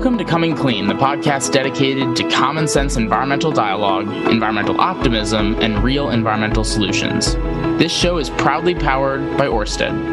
Welcome to Coming Clean, the podcast dedicated to common sense environmental dialogue, environmental optimism, and real environmental solutions. This show is proudly powered by Ørsted.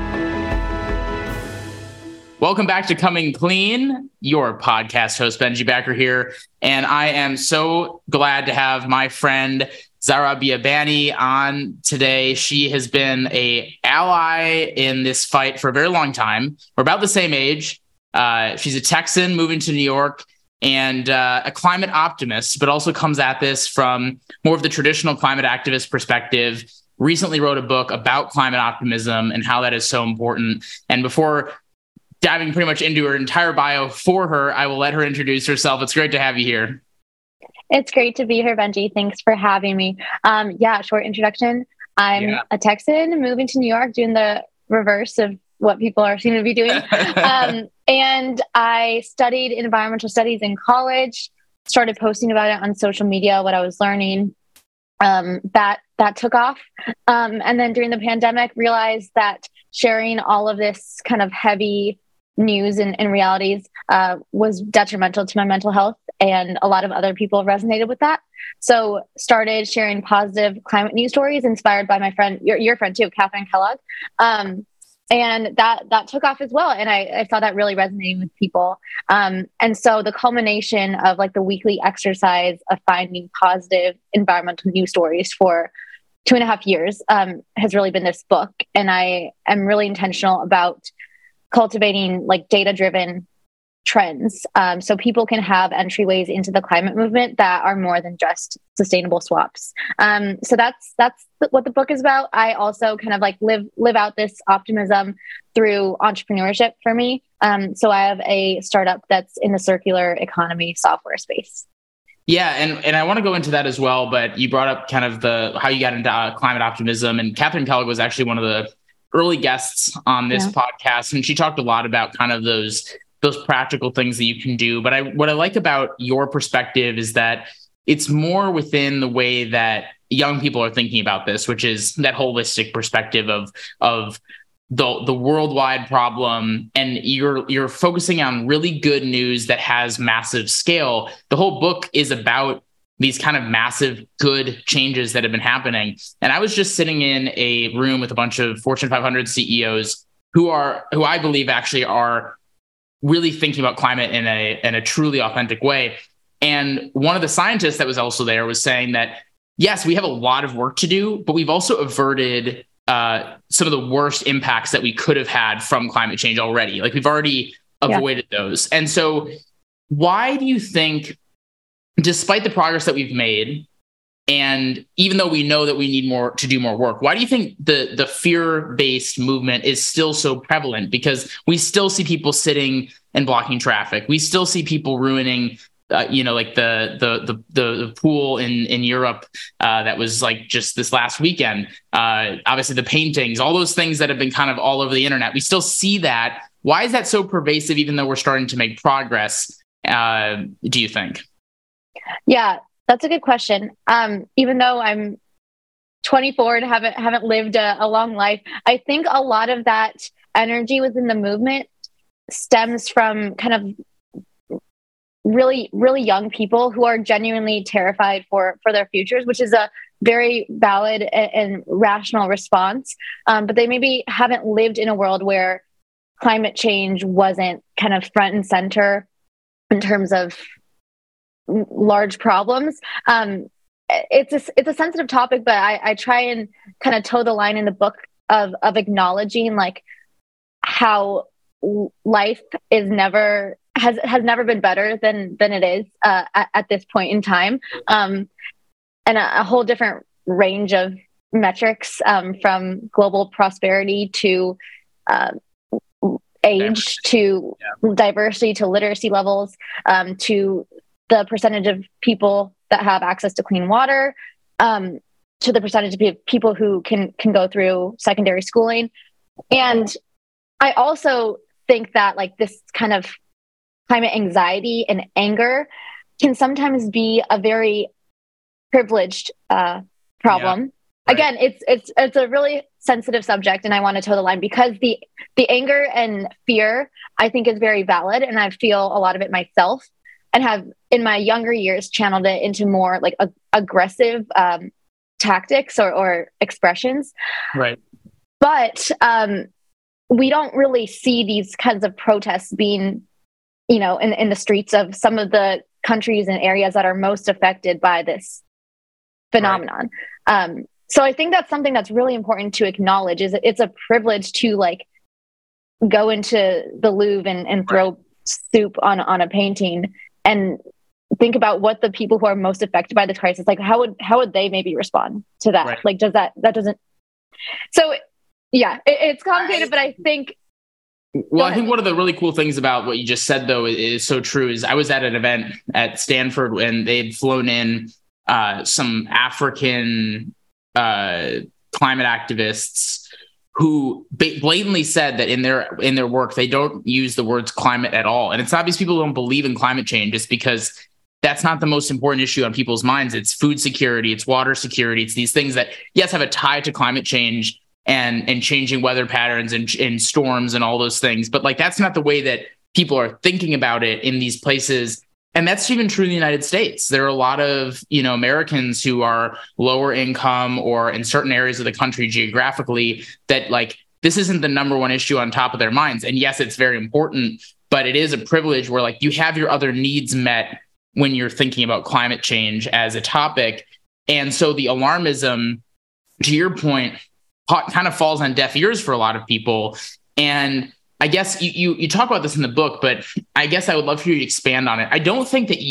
Welcome back to Coming Clean, your podcast host, Benji Becker here, and I am so glad to have my friend Zahra Biabani on today. She has been an ally in this fight for a very long time. We're about the same age. She's a Texan moving to New York and a climate optimist, but also comes at this from more of the traditional climate activist perspective. Recently wrote a book about climate optimism and how that is so important. And before diving pretty much into her entire bio for her, I will let her introduce herself. It's great to have you here. It's great to be here, Benji. Thanks for having me. Short introduction. I'm a Texan moving to New York, doing the reverse of what people seem to be doing. And I studied environmental studies in college, started posting about it on social media, what I was learning. That took off. And then during the pandemic, realized that sharing all of this kind of heavy news and realities was detrimental to my mental health. And a lot of other people resonated with that. So started sharing positive climate news stories inspired by my friend, your friend too, Catherine Kellogg. And that took off as well. And I saw that really resonating with people. And so the culmination of like the weekly exercise of finding positive environmental news stories for 2.5 years has really been this book. And I am really intentional about cultivating like data-driven trends so people can have entryways into the climate movement that are more than just sustainable swaps. So that's what the book is about. I also kind of like live out this optimism through entrepreneurship for me. So I have a startup that's in the circular economy software space. Yeah, and I want to go into that as well, but you brought up kind of how you got into climate optimism, and Catherine Kellogg was actually one of the early guests on this podcast, and she talked a lot about kind of those practical things that you can do. But what I like about your perspective is that it's more within the way that young people are thinking about this, which is that holistic perspective of the worldwide problem. And you're focusing on really good news that has massive scale. The whole book is about these kind of massive good changes that have been happening. And I was just sitting in a room with a bunch of Fortune 500 CEOs who I believe actually are really thinking about climate in a truly authentic way. And one of the scientists that was also there was saying that, yes, we have a lot of work to do, but we've also averted some of the worst impacts that we could have had from climate change already. Like we've already avoided those. And so why do you think, despite the progress that we've made, and even though we know that we need to do more work, why do you think the fear-based movement is still so prevalent? Because we still see people sitting and blocking traffic. We still see people ruining, like the pool in Europe that was like just this last weekend. Obviously, the paintings, all those things that have been kind of all over the internet. We still see that. Why is that so pervasive, even though we're starting to make progress? Do you think? Yeah. That's a good question. Even though I'm 24 and haven't lived a long life, I think a lot of that energy within the movement stems from kind of really, really young people who are genuinely terrified for their futures, which is a very valid and rational response. But they maybe haven't lived in a world where climate change wasn't kind of front and center in terms of large problems. It's a sensitive topic, but I try and kind of toe the line in the book of acknowledging like how life has never been better than it is at this point in time, and a whole different range of metrics from global prosperity to age to diversity to literacy levels to the percentage of people that have access to clean water, to the percentage of people who can go through secondary schooling. And I also think that like this kind of climate anxiety and anger can sometimes be a very privileged problem. Right. Again, it's a really sensitive subject and I want to toe the line because the anger and fear I think is very valid, and I feel a lot of it myself, and have in my younger years channeled it into more like aggressive tactics or expressions. Right. But we don't really see these kinds of protests being, in the streets of some of the countries and areas that are most affected by this phenomenon. Right. So I think that's something that's really important to acknowledge. Is it's a privilege to like go into the Louvre and throw soup on a painting and think about what the people who are most affected by this crisis, like how would they maybe respond to that? Right. Like, that doesn't. So yeah, it's complicated, but I think. Well, I think one of the really cool things about what you just said, though, is so true. Is I was at an event at Stanford and they had flown in some African climate activists who blatantly said that in their work they don't use the words climate at all. And it's not because people don't believe in climate change; it's because that's not the most important issue on people's minds. It's food security, it's water security, it's these things that yes have a tie to climate change and changing weather patterns and storms and all those things. But like, that's not the way that people are thinking about it in these places. And that's even true in the United States. There are a lot of, Americans who are lower income or in certain areas of the country geographically that like, this isn't the number one issue on top of their minds. And yes, it's very important, but it is a privilege where like you have your other needs met when you're thinking about climate change as a topic. And so the alarmism, to your point, kind of falls on deaf ears for a lot of people. And I guess you talk about this in the book, but I guess I would love for you to expand on it. I don't think that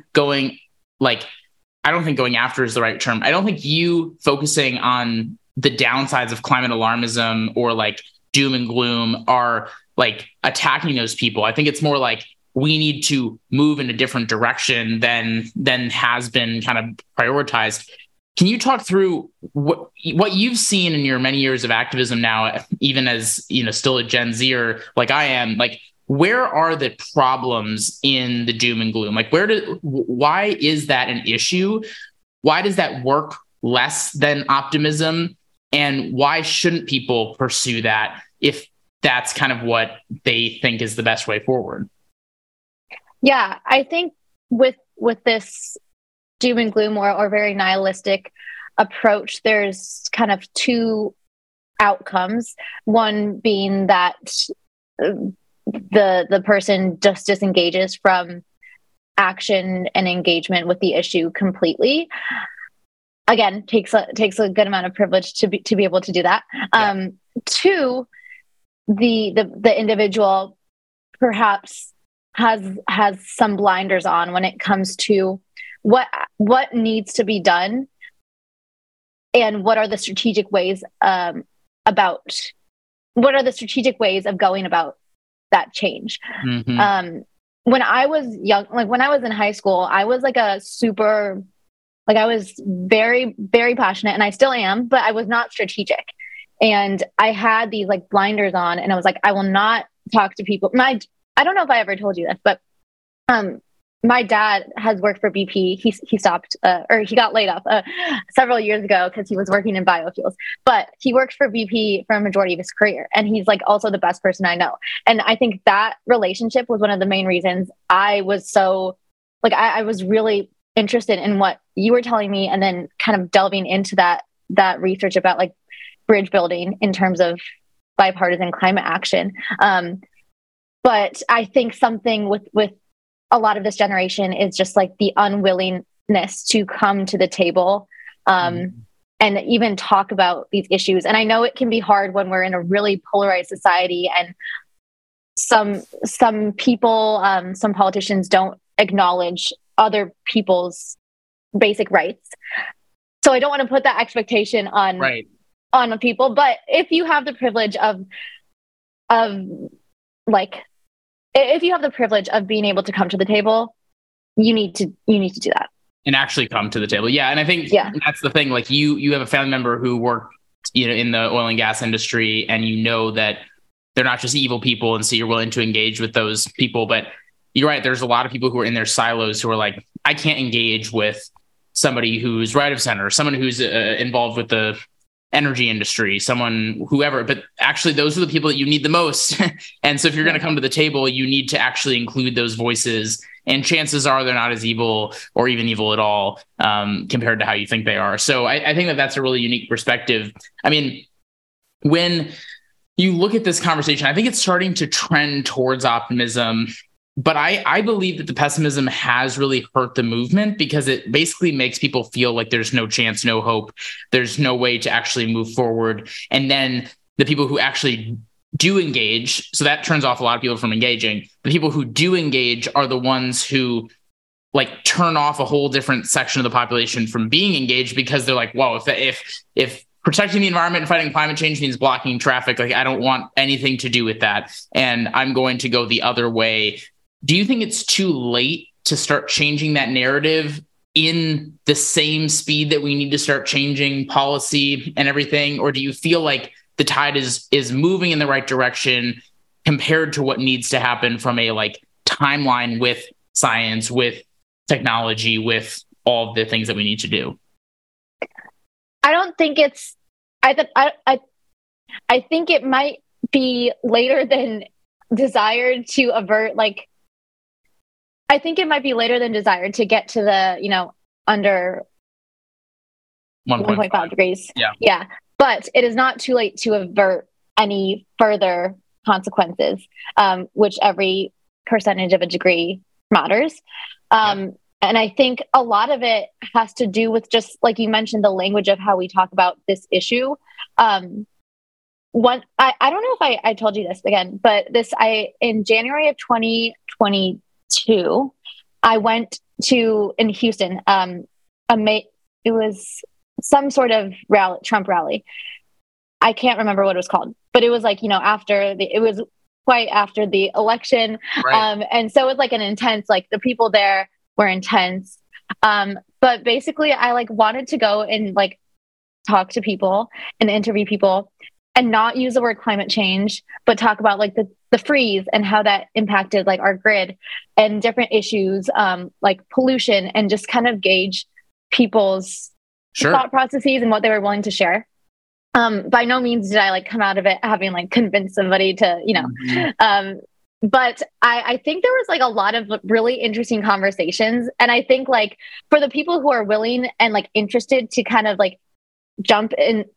I don't think going after is the right term. I don't think you focusing on the downsides of climate alarmism or like doom and gloom are like attacking those people. I think it's more like we need to move in a different direction than has been kind of prioritized. Can you talk through what you've seen in your many years of activism now, even as, still a Gen Zer like I am, like where are the problems in the doom and gloom? Like why is that an issue? Why does that work less than optimism? And why shouldn't people pursue that if that's kind of what they think is the best way forward? Yeah, I think with this doom and gloom or very nihilistic approach, there's kind of two outcomes. One being that the person just disengages from action and engagement with the issue completely. Again, takes a good amount of privilege to be able to do that. Yeah. Two, the individual perhaps has some blinders on when it comes to what needs to be done and what are the strategic ways of going about that change. Mm-hmm. When I was young, like when I was in high school, I was like I was very, very passionate, and I still am, but I was not strategic. And I had these like blinders on, and I was like, I will not talk to people. I don't know if I ever told you this, but my dad has worked for BP. He stopped or he got laid off several years ago because he was working in biofuels. But he worked for BP for a majority of his career, and he's like also the best person I know. And I think that relationship was one of the main reasons I was so like I was really interested in what you were telling me, and then kind of delving into that research about like bridge building in terms of bipartisan climate action. But I think something with a lot of this generation is just like the unwillingness to come to the table and even talk about these issues. And I know it can be hard when we're in a really polarized society, and some people, some politicians don't acknowledge other people's basic rights. So I don't want to put that expectation on people, but if you have the privilege of being able to come to the table, you need to do that and actually come to the table. Yeah. And I think that's the thing. Like you have a family member who worked, in the oil and gas industry, and that they're not just evil people. And so you're willing to engage with those people, but you're right. There's a lot of people who are in their silos who are like, I can't engage with somebody who's right of center, someone who's involved with the energy industry, someone, whoever, but actually those are the people that you need the most. And so if you're going to come to the table, you need to actually include those voices, and chances are they're not as evil or even evil at all compared to how you think they are. So I think that that's a really unique perspective. I mean, when you look at this conversation, I think it's starting to trend towards optimism. But I believe that the pessimism has really hurt the movement, because it basically makes people feel like there's no chance, no hope. There's no way to actually move forward. And then the people who actually do engage, so that turns off a lot of people from engaging. The people who do engage are the ones who like turn off a whole different section of the population from being engaged, because they're like, whoa, if protecting the environment and fighting climate change means blocking traffic, like I don't want anything to do with that, and I'm going to go the other way. Do you think it's too late to start changing that narrative in the same speed that we need to start changing policy and everything? Or do you feel like the tide is moving in the right direction compared to what needs to happen from a like timeline with science, with technology, with all of the things that we need to do? I don't think it's, I think it might be later than desired to avert, like, I think it might be later than desired to get to the, under 1.5 degrees. Yeah. But it is not too late to avert any further consequences, which every percentage of a degree matters. And I think a lot of it has to do with, just like you mentioned, the language of how we talk about this issue. I don't know if I told you this again, but in January of 2022, I went to, in Houston, it was some sort of rally, Trump rally. I can't remember what it was called, but it was like, it was quite after the election. Right. And so it was like an intense, like the people there were intense. But basically I like wanted to go and like talk to people and interview people and not use the word climate change, but talk about like the freeze and how that impacted like our grid and different issues, like pollution, and just kind of gauge people's thought processes and what they were willing to share. By no means did I like come out of it having like convinced somebody to, but I think there was like a lot of really interesting conversations. And I think like for the people who are willing and like interested to kind of like jump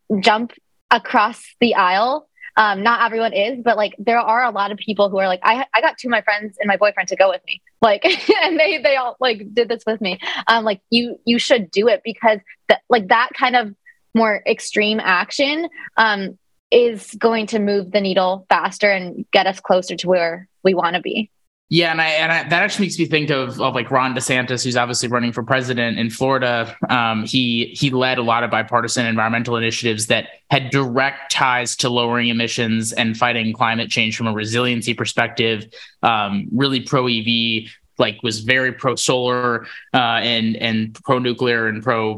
across the aisle, not everyone is, but like there are a lot of people who are like, I got two of my friends and my boyfriend to go with me, like, and they all like did this with me. Like you should do it, because that kind of more extreme action is going to move the needle faster and get us closer to where we want to be. Yeah, and I that actually makes me think of like Ron DeSantis, who's obviously running for president in Florida. He led a lot of bipartisan environmental initiatives that had direct ties to lowering emissions and fighting climate change from a resiliency perspective. Really pro EV, like was very pro solar and pro nuclear and pro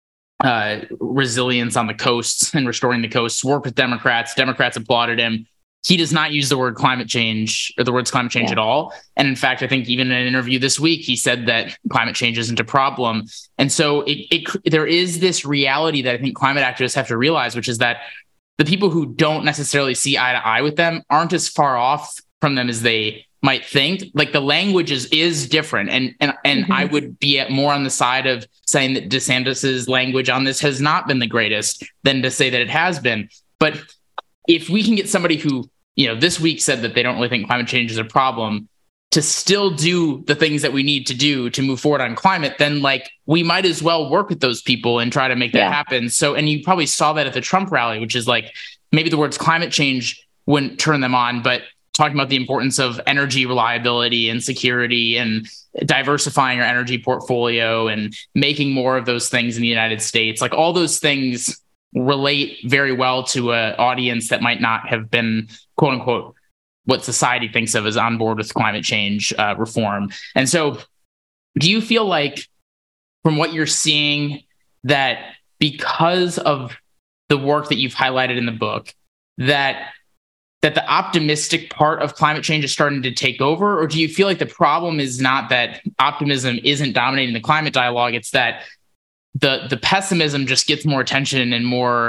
resilience on the coasts and restoring the coasts. Worked with Democrats. Democrats applauded him. He does not use the word climate change or the words climate change at all. And in fact, I think even in an interview this week, he said that climate change isn't a problem. And so there is this reality that I think climate activists have to realize, which is that the people who don't necessarily see eye to eye with them aren't as far off from them as they might think. Like the language is different. And I would be more on the side of saying that DeSantis's language on this has not been the greatest than to say that it has been. But if we can get somebody who, this week said that they don't really think climate change is a problem to still do the things that we need to do to move forward on climate, then like we might as well work with those people and try to make that happen. So, and you probably saw that at the Trump rally, which is like maybe the words climate change wouldn't turn them on, but talking about the importance of energy reliability and security and diversifying our energy portfolio and making more of those things in the United States, like all those things relate very well to an audience that might not have been, quote unquote, what society thinks of as on board with climate change reform. And so do you feel like from what you're seeing that because of the work that you've highlighted in the book, that the optimistic part of climate change is starting to take over? Or do you feel like the problem is not that optimism isn't dominating the climate dialogue, it's that the pessimism just gets more attention and more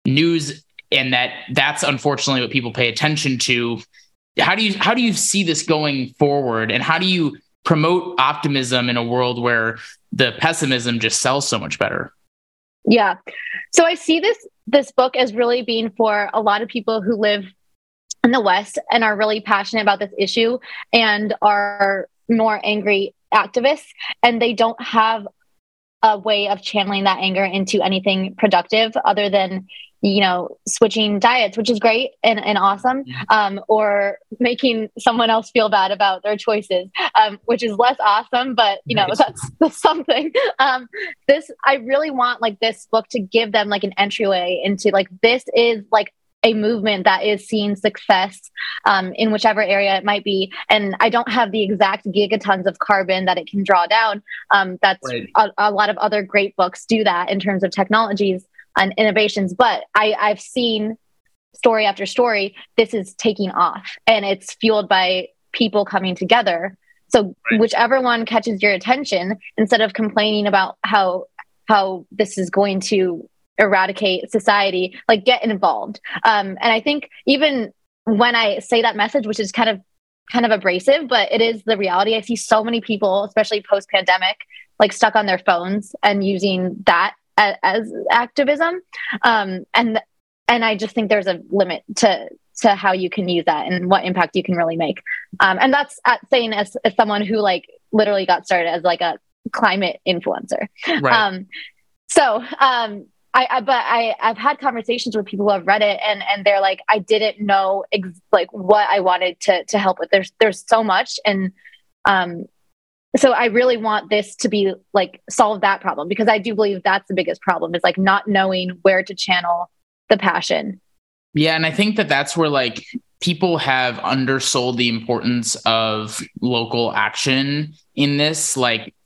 news, and that's unfortunately what people pay attention to. How do you see this going forward, and how do you promote optimism in a world where the pessimism just sells so much better? Yeah. So I see this book as really being for a lot of people who live in the West and are really passionate about this issue and are more angry activists, and they don't have a way of channeling that anger into anything productive other than, switching diets, which is great and awesome, or making someone else feel bad about their choices, which is less awesome, but that's something. I really want this book to give them an entryway into this is a movement that is seeing success in whichever area it might be. And I don't have the exact gigatons of carbon that it can draw down. That's right. A lot of other great books do that in terms of technologies and innovations. But I've seen story after story, this is taking off, and it's fueled by people coming together. So whichever one catches your attention, instead of complaining about how this is going to eradicate society, get involved. And I think even when I say that message, which is kind of abrasive, but it is the reality. I see so many people, especially post-pandemic, stuck on their phones and using that as activism. And I just think there's a limit to how you can use that and what impact you can really make. And that's saying as someone who literally got started as a climate influencer. Right. I've had conversations with people who have read it, and they're like, I didn't know what I wanted to help with. There's so much. And so I really want this to be solve that problem, because I do believe that's the biggest problem is not knowing where to channel the passion. Yeah. And I think that's where people have undersold the importance of local action in this.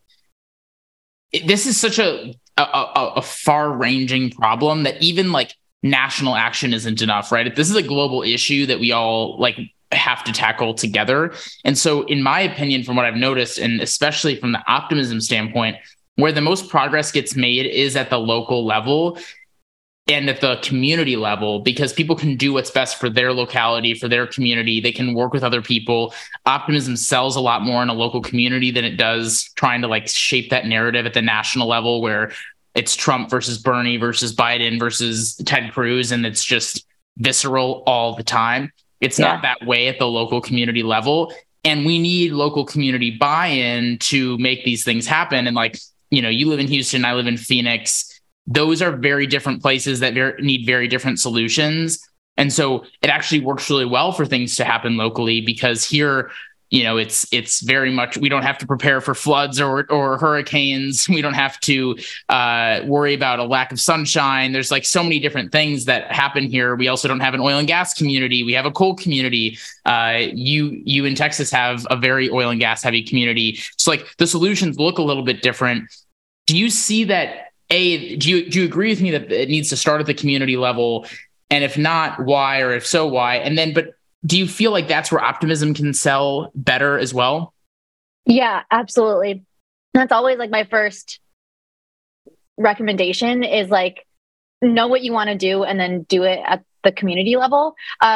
This is such a far-ranging problem that even national action isn't enough, right? This is a global issue that we all have to tackle together. And so in my opinion, from what I've noticed, and especially from the optimism standpoint, where the most progress gets made is at the local level and at the community level, because people can do what's best for their locality, for their community. They can work with other people. Optimism sells a lot more in a local community than it does trying to shape that narrative at the national level, where it's Trump versus Bernie versus Biden versus Ted Cruz, and it's just visceral all the time. It's not that way at the local community level. And we need local community buy-in to make these things happen. And you live in Houston, I live in Phoenix. Those are very different places that need very different solutions. And so it actually works really well for things to happen locally, because here, it's very much, we don't have to prepare for floods or hurricanes. We don't have to worry about a lack of sunshine. There's so many different things that happen here. We also don't have an oil and gas community. We have a coal community. You in Texas have a very oil and gas heavy community. So the solutions look a little bit different. Do you see that? Do you agree with me that it needs to start at the community level? And if not, why? Or if so, why? And then, but do you feel that's where optimism can sell better as well? Yeah, absolutely. That's always my first recommendation is know what you want to do and then do it at the community level.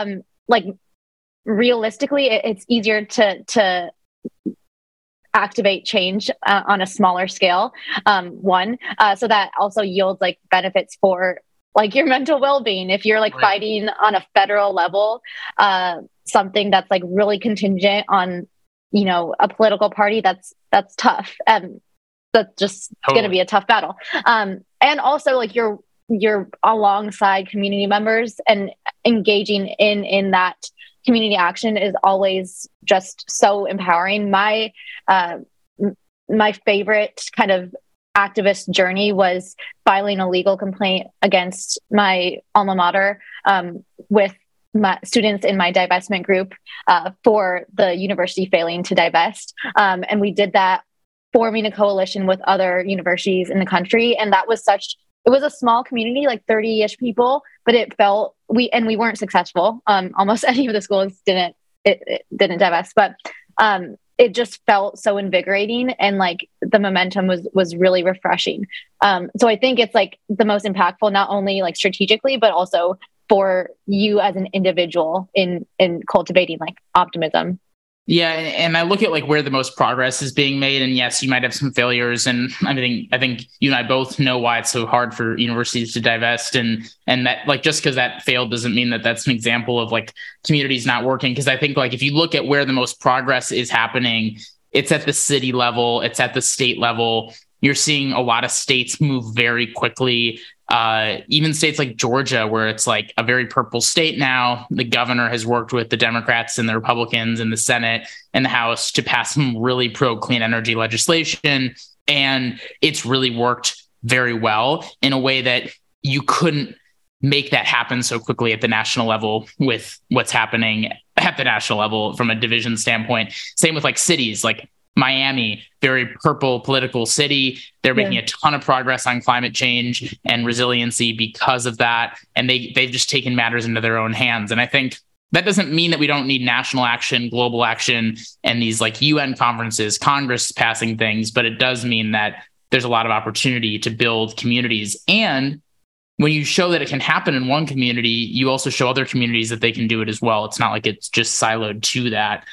Realistically, it's easier to activate change on a smaller scale. So that also yields benefits for your mental well-being. If you're fighting on a federal level, something that's really contingent on, a political party, that's tough. And that's just going to be a tough battle. And also you're alongside community members, and engaging in that community action is always just so empowering. My favorite kind of activist journey was filing a legal complaint against my alma mater with my students in my divestment group for the university failing to divest. And we did that forming a coalition with other universities in the country. And that was it was a small community, 30-ish people, but it felt we weren't successful. Almost any of the schools didn't divest, but it just felt so invigorating, and like the momentum was really refreshing. So I think it's like the most impactful, not only like strategically, but also for you as an individual in cultivating like optimism. Yeah, and I look at like where the most progress is being made, and yes, you might have some failures, and I think you and I both know why it's so hard for universities to divest, and that like just because that failed doesn't mean that that's an example of like communities not working. Because I think like if you look at where the most progress is happening, it's at the city level, it's at the state level. You're seeing a lot of states move very quickly. Even states like Georgia, where it's like a very purple state now, the governor has worked with the Democrats and the Republicans in the Senate and the House to pass some really pro clean energy legislation. And it's really worked very well in a way that you couldn't make that happen so quickly at the national level with what's happening at the national level from a division standpoint. Same with like cities like Miami, very purple political city. They're making a ton of progress on climate change and resiliency because of that. And they've just taken matters into their own hands. And I think that doesn't mean that we don't need national action, global action, and these like UN conferences, Congress passing things, but it does mean that there's a lot of opportunity to build communities. And when you show that it can happen in one community, you also show other communities that they can do it as well. It's not like it's just siloed to that.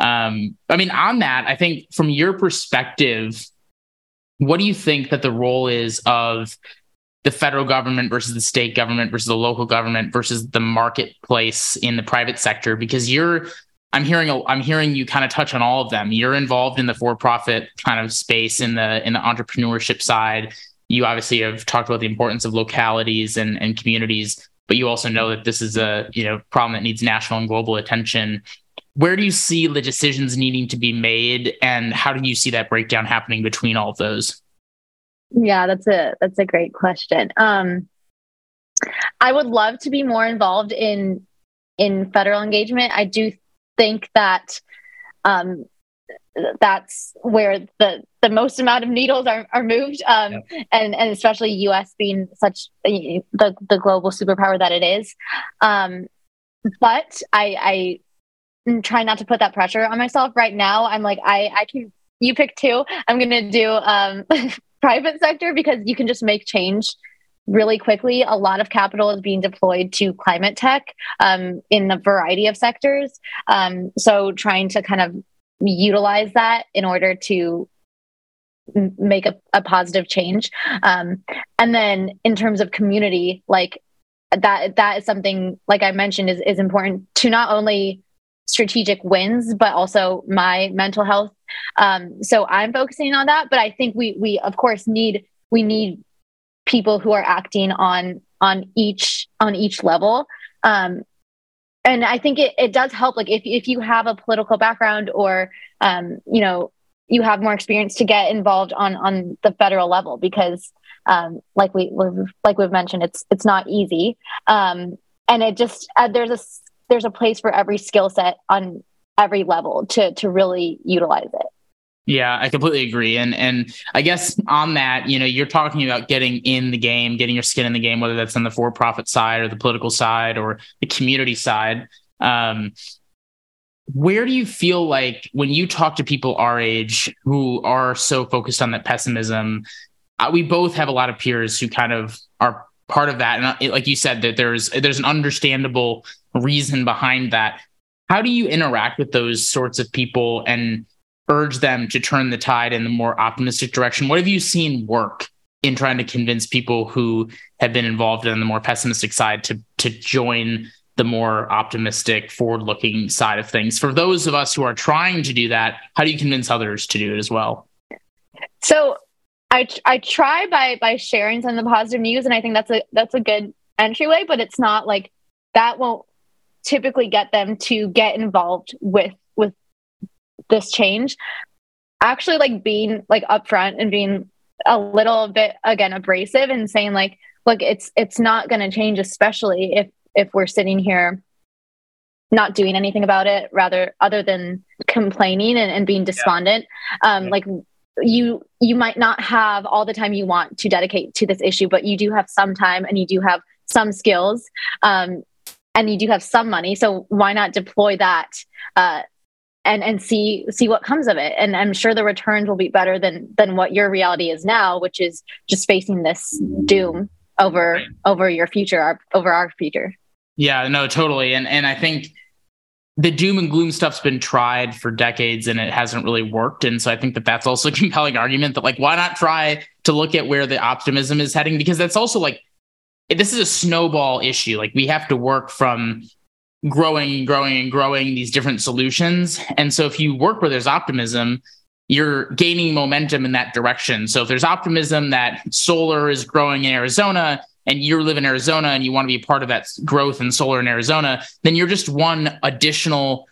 I mean, on that, I think from your perspective, what do you think that the role is of the federal government versus the state government versus the local government versus the marketplace in the private sector? Because I'm hearing you kind of touch on all of them. You're involved in the for-profit kind of space in the entrepreneurship side. You obviously have talked about the importance of localities and communities, but you also know that this is a problem that needs national and global attention. Where do you see the decisions needing to be made, and how do you see that breakdown happening between all of those? Yeah, that's a great question. I would love to be more involved in federal engagement. I do think that that's where the most amount of needles are moved, and especially U.S. being such the global superpower that it is. But I try not to put that pressure on myself right now. I'm like, I can, you pick two. I'm going to do private sector because you can just make change really quickly. A lot of capital is being deployed to climate tech in a variety of sectors. So trying to kind of utilize that in order to make a positive change. And then in terms of community, like that is something, like I mentioned, is important to not only strategic wins, but also my mental health. So I'm focusing on that, but I think we of course need people who are acting on each level. And I think it does help, like if you have a political background or you have more experience to get involved on the federal level, because like we've mentioned, it's not easy. And it just there's a place for every skill set on every level to really utilize it. Yeah, I completely agree. And I guess on that, you're talking about getting in the game, getting your skin in the game, whether that's on the for-profit side or the political side or the community side. Where do you feel like when you talk to people our age who are so focused on that pessimism, we both have a lot of peers who kind of are part of that. And like you said, that there's an understandable reason behind that. How do you interact with those sorts of people and urge them to turn the tide in the more optimistic direction? What have you seen work in trying to convince people who have been involved in the more pessimistic side to join the more optimistic, forward-looking side of things? For those of us who are trying to do that, how do you convince others to do it as well? So I try by sharing some of the positive news, and I think that's a good entryway, but it's not like that won't typically get them to get involved with this change. Actually, like being like upfront and being a little bit, again, abrasive and saying like, look, it's not going to change, especially if we're sitting here not doing anything about it, rather other than complaining and being despondent. Like you might not have all the time you want to dedicate to this issue, but you do have some time and you do have some skills, and you do have some money. So why not deploy that and see what comes of it. And I'm sure the returns will be better than what your reality is now, which is just facing this doom over your future, over our future. Yeah, no, totally. And I think the doom and gloom stuff's been tried for decades and it hasn't really worked. And so I think that that's also a compelling argument that, like, why not try to look at where the optimism is heading? Because that's also like, this is a snowball issue. Like, we have to work from growing these different solutions. And so if you work where there's optimism, you're gaining momentum in that direction. So if there's optimism that solar is growing in Arizona and you live in Arizona and you want to be part of that growth in solar in Arizona, then you're just one additional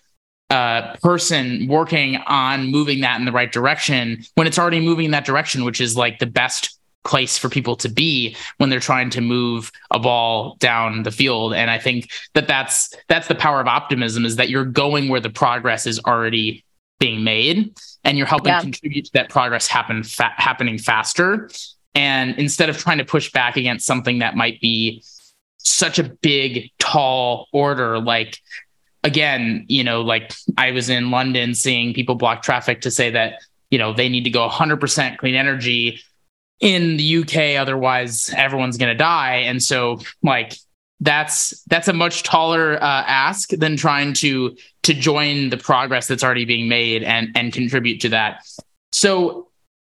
person working on moving that in the right direction when it's already moving in that direction, which is like the best place for people to be when they're trying to move a ball down the field. And I think that that's the power of optimism, is that you're going where the progress is already being made and you're helping contribute to that progress happening faster. And instead of trying to push back against something that might be such a big, tall order, like, again, like I was in London seeing people block traffic to say that, they need to go 100% clean energy in the UK, otherwise everyone's going to die. And so, like, that's a much taller ask than trying to join the progress that's already being made and contribute to that. So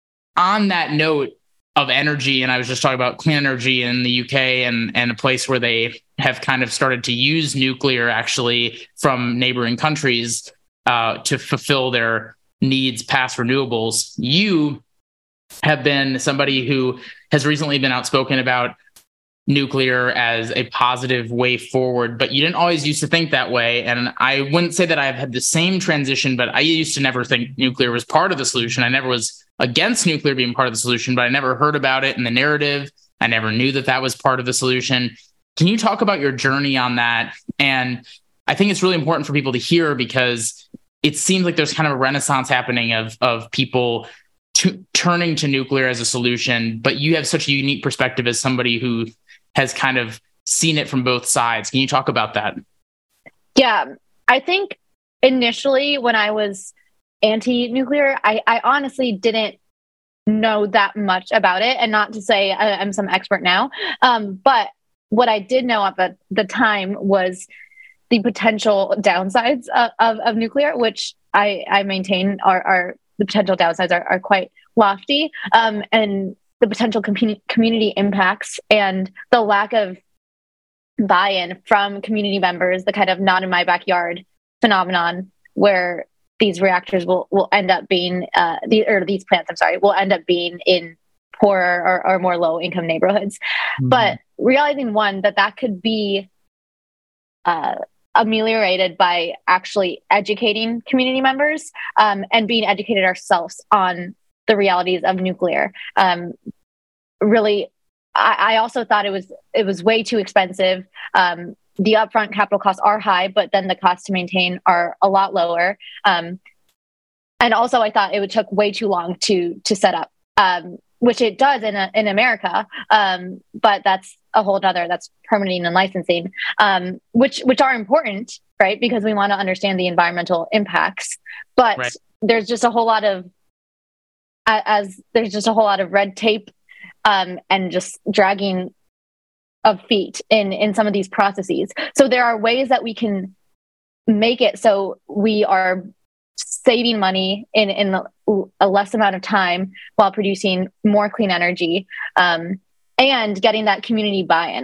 on that note of energy, and I was just talking about clean energy in the UK and a place where they have kind of started to use nuclear actually from neighboring countries to fulfill their needs past renewables. You have been somebody who has recently been outspoken about nuclear as a positive way forward, but you didn't always used to think that way. And I wouldn't say that I've had the same transition, but I used to never think nuclear was part of the solution. I never was against nuclear being part of the solution, but I never heard about it in the narrative. I never knew that that was part of the solution. Can you talk about your journey on that? And I think it's really important for people to hear, because it seems like there's kind of a renaissance happening of people turning to nuclear as a solution, but you have such a unique perspective as somebody who has kind of seen it from both sides. Can you talk about that? Yeah, I think initially when I was anti-nuclear, I honestly didn't know that much about it, and not to say I'm some expert now, but what I did know at the time was the potential downsides of nuclear, which I maintain are the potential downsides are quite lofty, and the potential community impacts and the lack of buy-in from community members, the kind of not in my backyard phenomenon where these reactors will end up being, these plants, will end up being in poorer or more low-income neighborhoods. Mm-hmm. But realizing, one, that could be ameliorated by actually educating community members and being educated ourselves on the realities of nuclear. Really, I also thought it was way too expensive. The upfront capital costs are high, but then the costs to maintain are a lot lower. And also, I thought it took way too long to set up, which it does in America. But that's a whole other, that's permitting and licensing, which are important, right? Because we want to understand the environmental impacts. But there's just a whole lot of red tape and just dragging of feet in some of these processes. So there are ways that we can make it so we are saving money in a less amount of time while producing more clean energy and getting that community buy-in.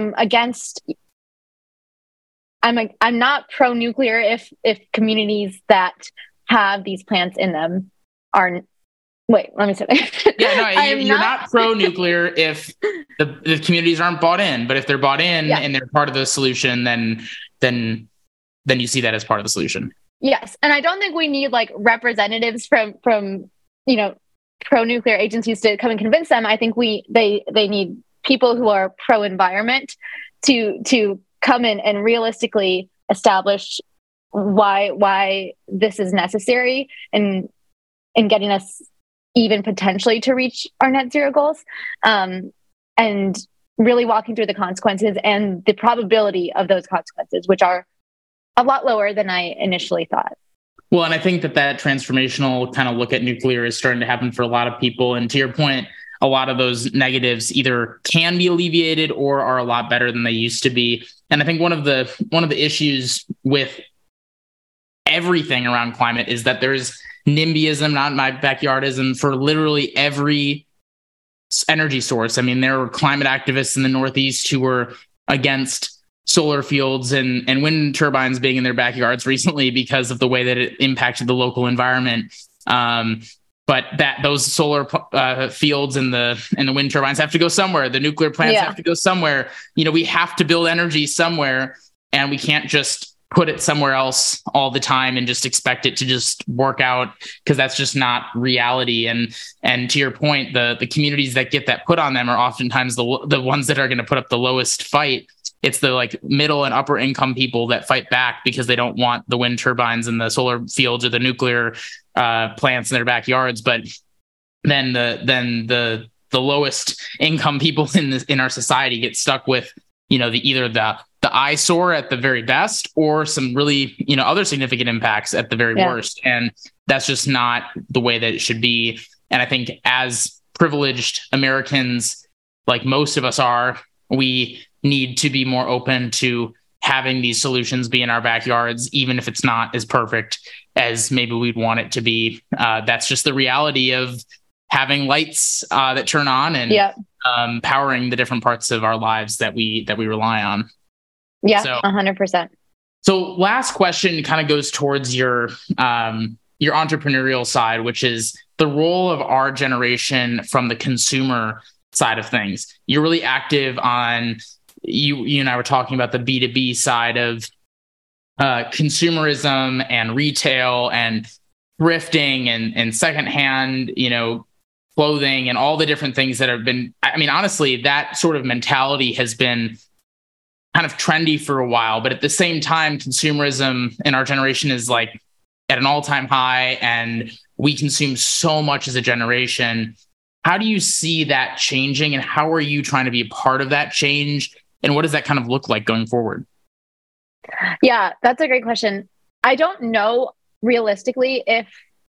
I'm not pro-nuclear if communities that have these plants in them are. Wait, let me say that. Yeah, no, you're not pro-nuclear if the communities aren't bought in, but if they're bought in and they're part of the solution, then you see that as part of the solution. Yes, and I don't think we need like representatives from pro-nuclear agencies to come and convince them. I think they need people who are pro-environment to come in and realistically establish why this is necessary and getting us even potentially to reach our net zero goals, and really walking through the consequences and the probability of those consequences, which are a lot lower than I initially thought. Well, and I think that transformational kind of look at nuclear is starting to happen for a lot of people. And to your point, a lot of those negatives either can be alleviated or are a lot better than they used to be. And I think one of the issues with everything around climate is that there's NIMBYism, not my backyardism, for literally every energy source. I mean, there were climate activists in the Northeast who were against solar fields and wind turbines being in their backyards recently because of the way that it impacted the local environment. But that those solar fields and the wind turbines have to go somewhere. The nuclear plants have to go somewhere. We have to build energy somewhere, and we can't just put it somewhere else all the time and just expect it to just work out, because that's just not reality. And to your point, the communities that get that put on them are oftentimes the ones that are going to put up the lowest fight. It's the middle and upper income people that fight back because they don't want the wind turbines and the solar fields or the nuclear plants in their backyards. But then the lowest income people in our society get stuck with either the eyesore at the very best or some really other significant impacts at the very worst. And that's just not the way that it should be. And I think as privileged Americans, like most of us are, we need to be more open to having these solutions be in our backyards, even if it's not as perfect as maybe we'd want it to be. That's just the reality of having lights that turn on and powering the different parts of our lives that we rely on. Yeah, so 100%. So last question kind of goes towards your entrepreneurial side, which is the role of our generation from the consumer side of things. You're really active on, you and I were talking about the B2B side of consumerism and retail and thrifting and secondhand, clothing and all the different things that have been, honestly, that sort of mentality has been kind of trendy for a while, but at the same time, consumerism in our generation is at an all-time high, and we consume so much as a generation. How do you see that changing, and how are you trying to be a part of that change? And what does that kind of look like going forward? Yeah, that's a great question. I don't know realistically if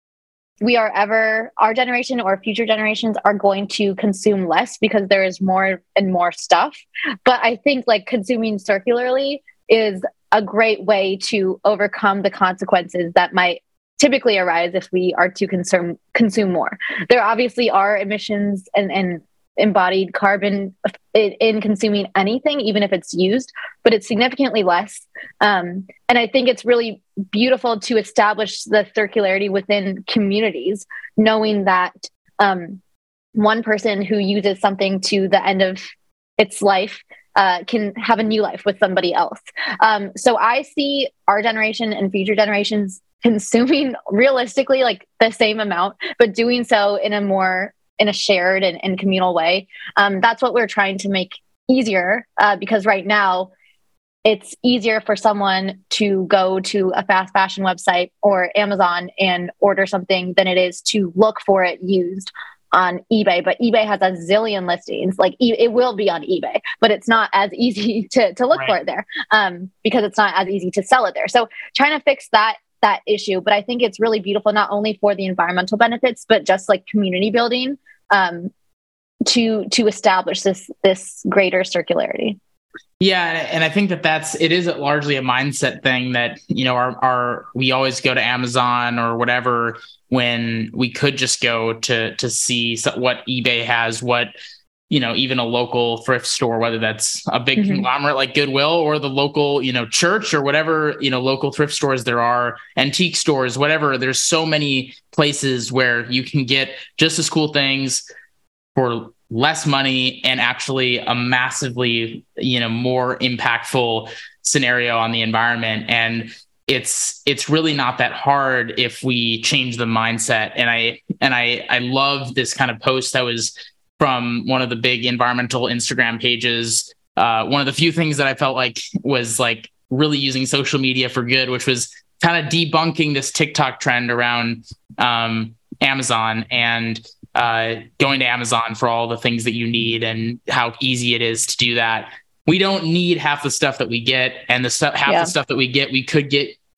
our generation or future generations are going to consume less because there is more and more stuff. But I think consuming circularly is a great way to overcome the consequences that might typically arise if we are to consume more. There obviously are emissions and embodied carbon in consuming anything, even if it's used, but it's significantly less. And I think it's really beautiful to establish the circularity within communities, knowing that one person who uses something to the end of its life can have a new life with somebody else. So I see our generation and future generations consuming realistically the same amount, but doing so in a shared and communal way. That's what we're trying to make easier, because right now it's easier for someone to go to a fast fashion website or Amazon and order something than it is to look for it used on eBay. But eBay has a zillion listings. It will be on eBay, but it's not as easy to look for it there, because it's not as easy to sell it there. So trying to fix that issue. But I think it's really beautiful, not only for the environmental benefits, but just community building, to establish this greater circularity. Yeah. And I think it is largely a mindset thing that, we always go to Amazon or whatever when we could just go to see what eBay has, what, even a local thrift store, whether that's a big conglomerate like Goodwill or the local, church or whatever, local thrift stores there are, antique stores, whatever. There's so many places where you can get just as cool things for less money and actually a massively, more impactful scenario on the environment. And it's really not that hard if we change the mindset. And I love this kind of post that was from one of the big environmental Instagram pages. One of the few things that I felt was really using social media for good, which was kind of debunking this TikTok trend around Amazon and going to Amazon for all the things that you need and how easy it is to do that. We don't need half the stuff that we get, and the stuff that we get, we could get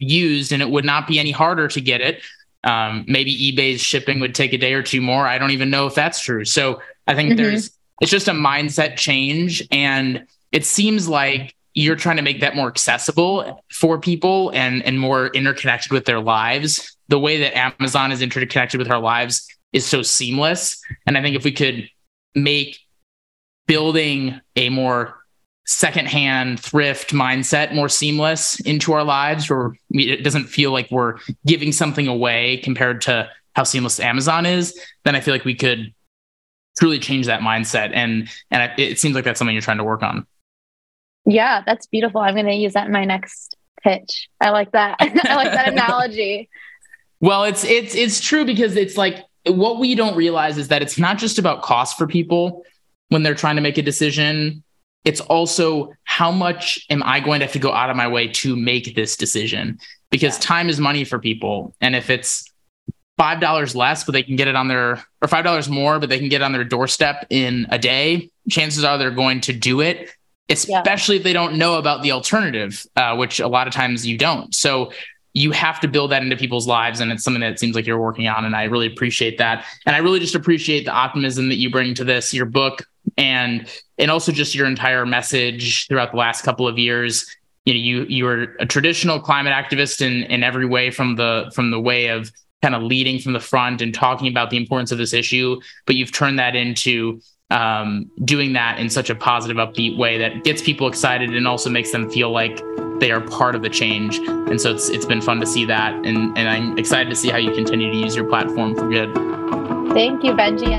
used, and it would not be any harder to get it. Maybe eBay's shipping would take a day or two more. I don't even know if that's true. So I think it's just a mindset change. And it seems like you're trying to make that more accessible for people and more interconnected with their lives. The way that Amazon is interconnected with our lives is so seamless. And I think if we could make building a more secondhand thrift mindset more seamless into our lives, where it doesn't feel like we're giving something away compared to how seamless Amazon is, then I feel like we could truly change that mindset. And it seems like that's something you're trying to work on. Yeah, that's beautiful. I'm going to use that in my next pitch. I like that. I like that analogy. Well, it's true, because it's like, what we don't realize is that it's not just about cost for people when they're trying to make a decision. It's also, how much am I going to have to go out of my way to make this decision? Because time is money for people. And if it's $5 less, but they can get it on their, or $5 more, but they can get it on their doorstep in a day, chances are they're going to do it, especially if they don't know about the alternative, which a lot of times you don't. So you have to build that into people's lives. And it's something that it seems like you're working on. And I really appreciate that. And I really just appreciate the optimism that you bring to this, your book, and also just your entire message throughout the last couple of years. You were a traditional climate activist in every way, from the way of kind of leading from the front and talking about the importance of this issue, but you've turned that into doing that in such a positive, upbeat way that gets people excited and also makes them feel like they are part of the change. And so it's been fun to see that. And I'm excited to see how you continue to use your platform for good. Thank you, Benji.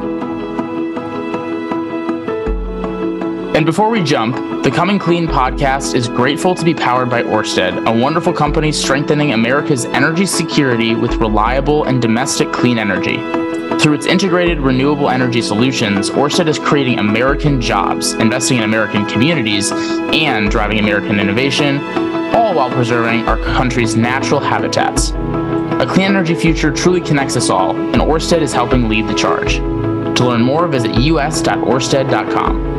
And before we jump, the Coming Clean podcast is grateful to be powered by Ørsted, a wonderful company strengthening America's energy security with reliable and domestic clean energy. Through its integrated renewable energy solutions, Ørsted is creating American jobs, investing in American communities, and driving American innovation, all while preserving our country's natural habitats. A clean energy future truly connects us all, and Ørsted is helping lead the charge. To learn more, visit us.orsted.com.